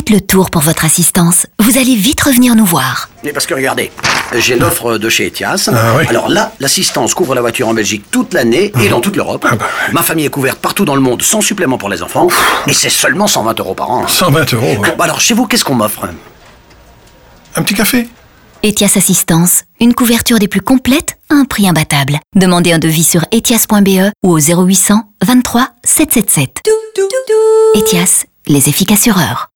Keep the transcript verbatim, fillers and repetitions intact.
faites le tour pour votre assistance. Vous allez vite revenir nous voir. Mais parce que regardez, j'ai l'offre de chez Etias. Ah, oui. Alors là, l'assistance couvre la voiture en Belgique toute l'année et dans toute l'Europe. Ah, bah, ouais. Ma famille est couverte partout dans le monde sans supplément pour les enfants. Et c'est seulement cent vingt euros par an. cent vingt euros. Ouais. Bon, bah alors chez vous, qu'est-ce qu'on m'offre? Un petit café? Etias Assistance, une couverture des plus complètes à un prix imbattable. Demandez un devis sur etias point b e ou au zéro huit cents vingt-trois sept cent soixante-dix-sept. Etias, les efficaceurs.